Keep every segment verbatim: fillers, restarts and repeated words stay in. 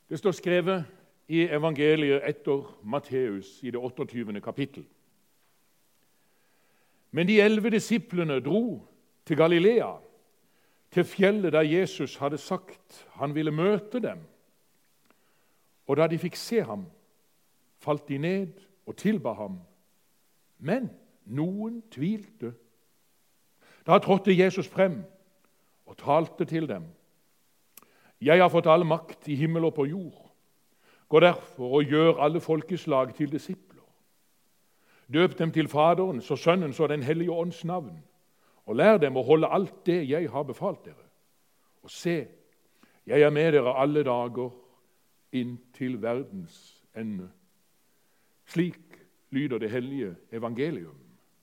Det står skrevet i evangeliet etter Matteus i det otteogtyvende kapittel. Men de elleve disiplene dro til Galilea, til fjellet der Jesus hadde sagt han ville møte dem. Og da de fikk se ham, falt de ned og tilba ham. Men noen tvilte. Da trådte Jesus frem og talte til dem. Jeg har fått all makt i himmel og på jord. Gå derfor og gjør alle folkeslag til disipler. Døp dem til Faderens og Sønnens og Den hellige ånds navn, og lær dem å holde alt det jeg har befalt dere. Og se, jeg er med dere alle dager inn til verdens ende. Slik lyder det hellige evangelium.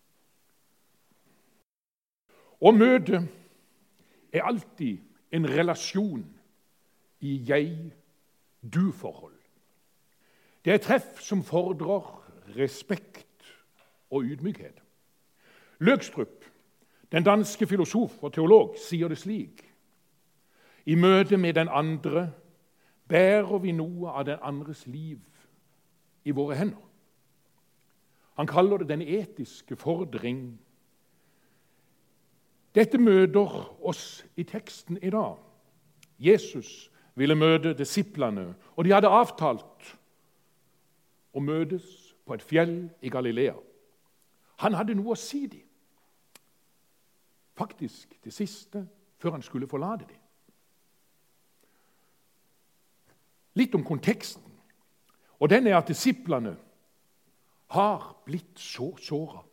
Å møte er alltid en relasjon i jeg-du-forhold. Det er treff som fordrer respekt og ydmykhet. Løgstrup, den danske filosof og teolog, sier det slik: i møte med den andre bærer vi noe av den andres liv i våre hender. Han kaller det den etiske fordring. Dette møter oss i teksten i dag. Jesus ville møte disiplene, og de hadde avtalt å møtes på et fjell i Galilea. Han hadde noe å si dem. Faktisk det siste før han skulle forlate dem. Litt om konteksten. Og den er at disiplene har blitt så såret.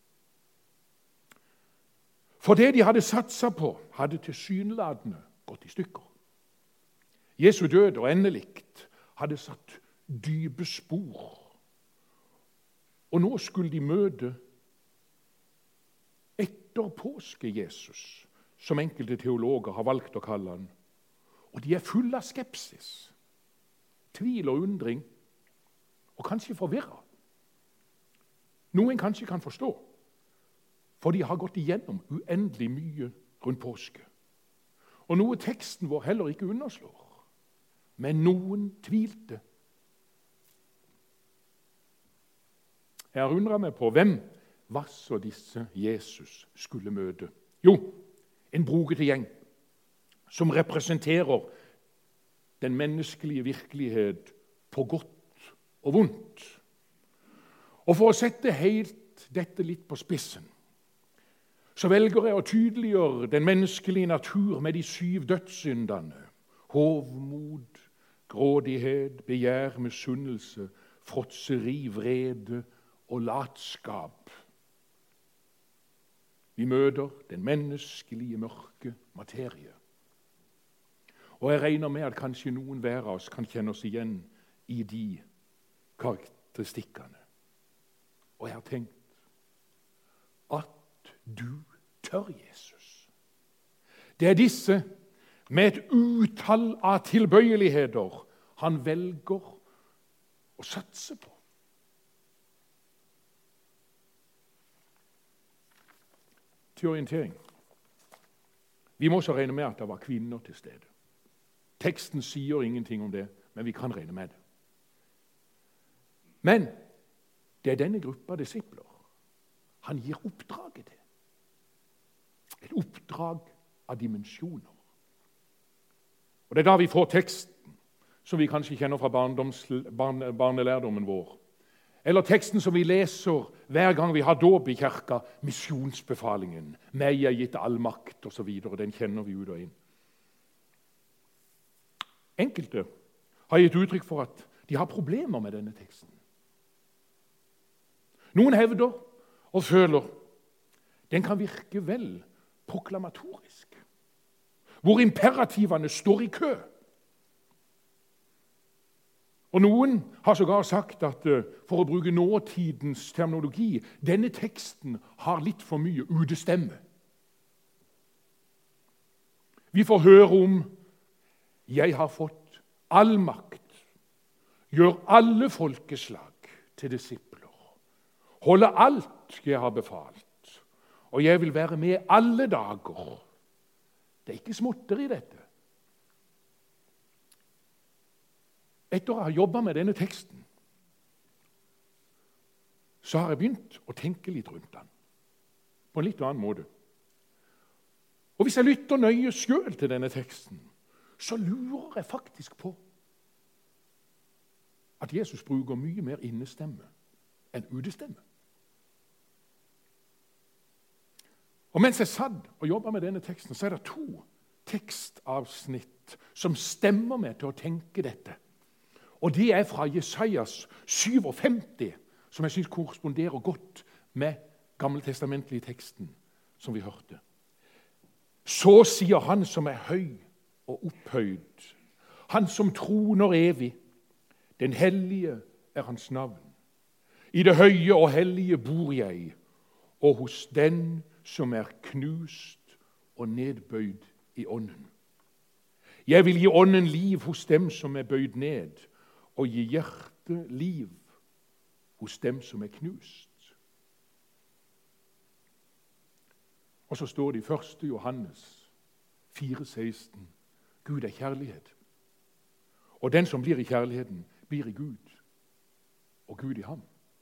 For det de hadde satset på, hadde tilsynelatende gått i stykker. Jesu død og endelikt hadde satt dype spor. Og nå skulle de møte etter påske Jesus, som enkelte teologer har valgt å kalle han. Og de er fulle av skepsis, tvil og undring, og kanskje forvirret. Noen kanskje kan forstå, for de har gått igjennom uendelig mye rundt påske. Og noe teksten vår heller ikke underslår. Men noen tvilte. Jeg har undret meg på hvem var så disse Jesus skulle møte. Jo, en brokete gjeng som representerer den menneskelige virkelighet på godt og vondt. Og for å sette helt dette litt på spissen, så velger jeg å tydeliggjøre den menneskelige natur med de syv dødssyndene. Hovmod, grådighet, begjær, misunnelse, fråtseri, vrede og latskap. Vi møter den menneskelige mørke materie. Og jeg regner med at kanskje noen hver av oss kan kjenne oss igjen i de karakteristikkene. Og jeg har tenkt at du tør, Jesus. Det er disse med et utall av tilbøyeligheter han velger å satse på. Til orientering. Vi må også regne med at det var kvinner til stede. Teksten sier ingenting om det, men vi kan regne med det. Men det er denne gruppa disipler han gir oppdraget til. Et oppdrag av dimensjoner. Og det er da vi får teksten, som vi kanskje kjenner fra barndoms, barne, barnelærdommen vår. Eller teksten som vi leser hver gang vi har dåp i kirka, misjonsbefalingen. Meg er gitt all makt, og så videre. Den kjenner vi ut og inn. Enkelte har gitt uttrykk for at de har problemer med denne teksten. Noen hevder og føler den kan virke vel proklamatorisk, hvor imperativene står i kø. Og noen har sågar sagt at, for å bruke nåtidens terminologi, denne teksten har litt for mye utestemme. Vi får høre om «Jeg har fått all makt, gjør alle folkeslag til disipler, holde alt jeg har befalt, og jeg vil være med alle dager». Det er ikke småtter i dette. etter å ha jobbet med denne teksten, så har jeg begynt å tenke litt rundt den, på en litt annen måte. Og hvis jeg lytter nøye selv til denne teksten, så lurer jeg faktisk på at Jesus bruker mye mer innestemme enn utestemme. Og mens jeg satt og jobbet med denne teksten, så er det to tekstavsnitt som stemmer meg til å tenke dette. Og det er fra Jesajas syvogfemti, som jeg synes korresponderer godt med gammeltestamentlige teksten som vi hørte. Så sier han som er høy og opphøyd, han som troner evig, den hellige er hans navn. I det høye og hellige bor jeg, og hos den som er knust og nedbøyd i ånden. Jeg vil gi ånden liv hos dem som er bøyd ned, og gi hjertet liv hos dem som er knust. Og så står det i første Johannes fire seksten, Gud er kjærlighet. Og den som blir i kjærligheten, blir i Gud, og Gud i ham.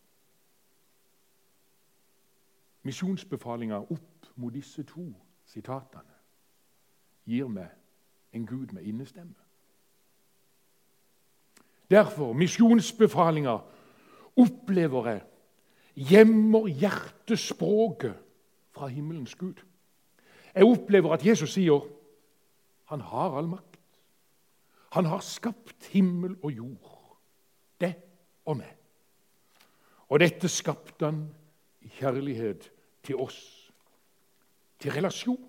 Misjonsbefalinger opp mot disse to sitatene gir meg en Gud med innestemme. Derfor, misjonsbefalinger opplever jeg gjemmer hjertespråket fra himmelens Gud. Jeg opplever at Jesus sier han har all makt. Han har skapt himmel og jord, det og meg. Og dette skapte han i kjærlighet til oss, til relasjon.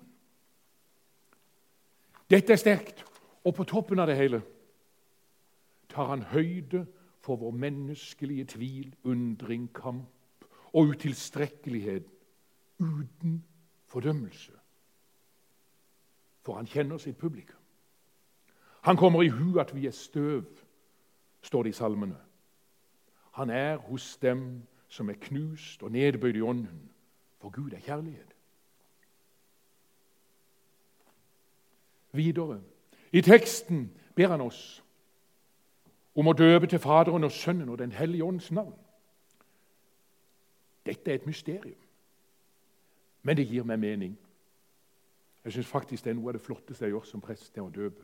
Dette er sterkt, og på toppen av det hele tar han høyde for vår menneskelige tvil, undring, kamp og utilstrekkelighet uten fordømmelse. For han kjenner sitt publikum. Han kommer i hu at vi er støv, står det i salmene. Han er hos dem som er knust og nedbøyd i ånden, for Gud er kjærlighet. Videre, i teksten ber han oss om å døpe til Faderen og Sønnen og Den hellige ånds navn. Dette er et mysterium, men det gir meg mening. Jeg synes faktisk det er noe av det flotteste jeg gjør som prest, det å døpe.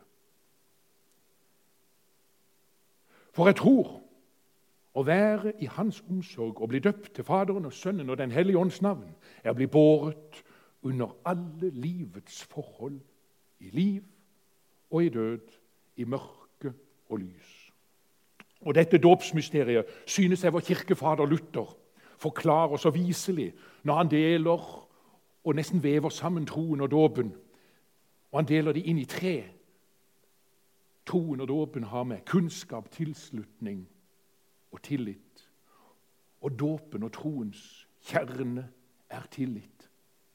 For jeg tror å være i hans omsorg og bli døpt til Faderen og Sønnen og Den hellige ånds navn er å bli båret under alle livets forhold, i liv og i død, i mørke og lys. Og dette dåpsmysteriet synes jeg vår kirkefader Luther forklarer så viselig når han deler og nesten vever sammen troen og dåpen. Og han deler de inn i tre. Troen og dåpen har med kunnskap, tilslutning og tillit. Og dåpen og troens kjerne er tillit.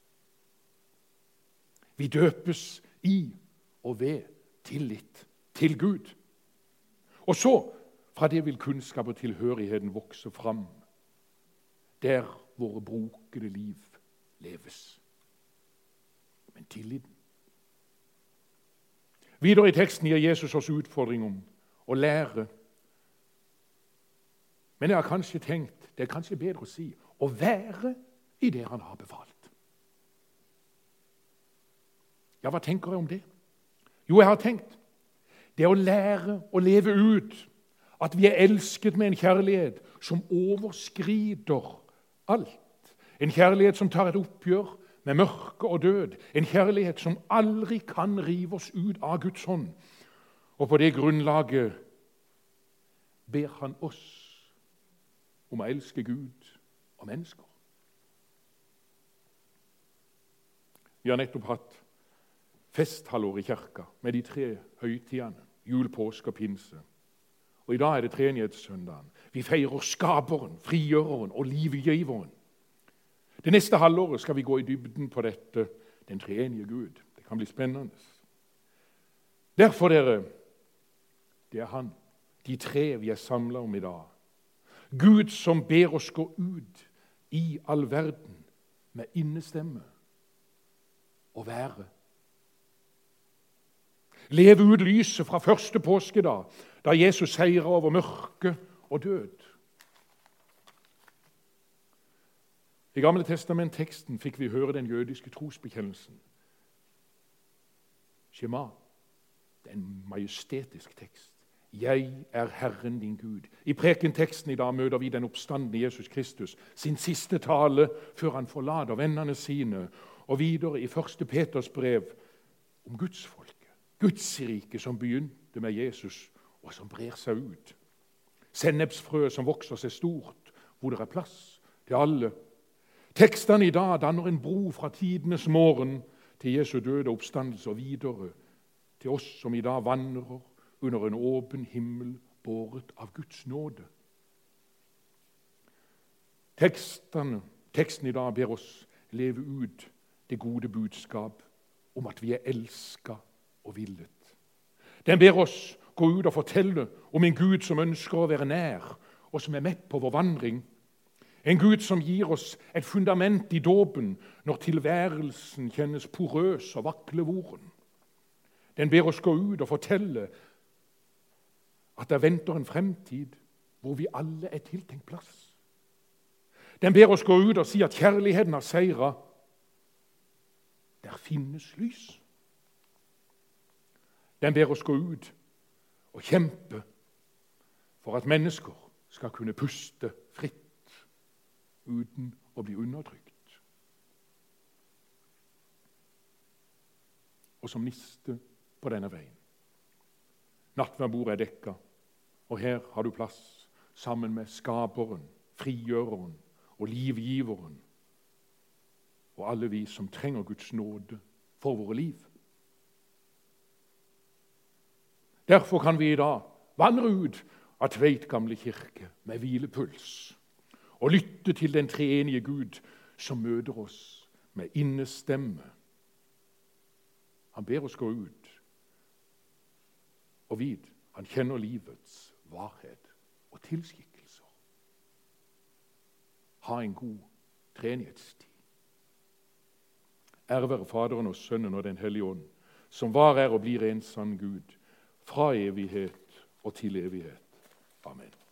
Vi døpes i og ved tillit til Gud. Og så, fra det vil kunnskap og tilhørigheten vokse fram, der våre brokede liv leves. Men tilliten. Videre i teksten gir Jesus oss utfordring om å lære. Men jeg har kanskje tenkt, det er kanskje bedre å si, å være i det han har befalt. Ja, hva tenker jeg om det? Jo, jeg har tenkt, det er å lære å leve ut at vi er elsket med en kjærlighet som overskrider alt. En kjærlighet som tar et oppgjør med mørke og død. En kjærlighet som aldri kan rive oss ut av Guds hånd. Og på det grunnlaget ber han oss om å elske Gud og mennesker. Vi har nettopp hatt festhalvår i kirka med de tre høytidene, jul, påske og pinse. Og i dag er det treenighetssøndagen. Vi feirer skaperen, frigjøreren og livgiveren. Det neste halvåret skal vi gå i dybden på dette, den treenige Gud. Det kan bli spennende. Derfor, dere, det er han, de tre vi er samlet om i dag. Gud som ber oss gå ut i all verden med innestemme og være. Leve ut lyset fra første påskedag, da Jesus seirer over mørke og død. I Gamle testament-teksten fikk vi høre den jødiske trosbekjennelsen. Shema, det er en majestetisk tekst. Jeg er Herren din Gud. I prekenteksten i dag møter vi den oppstandende Jesus Kristus, sin siste tale før han forlater vennene sine, og videre i første Peters brev om Guds folke, Guds rike som begynte med Jesus, og som brer seg ut. Sennepsfrø som vokser seg stort, hvor det er plass til alle. Tekstene i dag danner en bro fra tidenes morgen til Jesu døde oppstandelse og videre til oss som i dag vandrer under en åpen himmel båret av Guds nåde. Tekstene, teksten i dag ber oss leve ut det gode budskap om at vi er elsket og villet. Den ber oss gå ut og fortelle om en Gud som ønsker å være nær, og som er med på vår vandring. En Gud som gir oss et fundament i dåpen når tilværelsen kjennes porøs og vaklevoren. Den ber oss gå ut og fortelle at det venter en fremtid hvor vi alle er tiltenkt plass. Den ber oss gå ut og si at kjærligheten har seiret. Der finnes lys. Den ber oss gå ut og kjempe for at mennesker skal kunne puste fritt uten å bli undertrykt. Og som niste på denne veien. Nattverdbordet er dekka, og her har du plass sammen med skaperen, frigjøreren og livgiveren, og alle vi som trenger Guds nåde for våre liv. Derfor kan vi i dag vandre ut av Tveit gamle kirke med hvilepuls og lytte til den treenige Gud som møter oss med innestemme. Han ber oss gå ut og vit han kjenner livets varhet og tilskikkelser. Ha en god treenighetstid. Ære være Faderen og Sønnen og Den hellige ånd, som var, er og blir en sann Gud, fra evighet og til evighet. Amen.